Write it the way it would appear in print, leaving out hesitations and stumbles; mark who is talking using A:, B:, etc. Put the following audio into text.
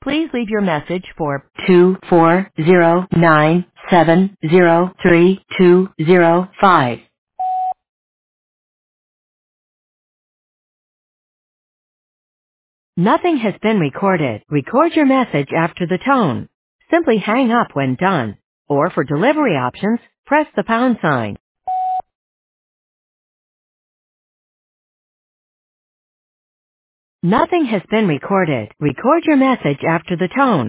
A: Please leave your message for 24097033205. Nothing has been recorded. Record your message after the tone. Simply hang up when done. Or for delivery options, press the pound sign. Nothing has been recorded. Record your message after the tone.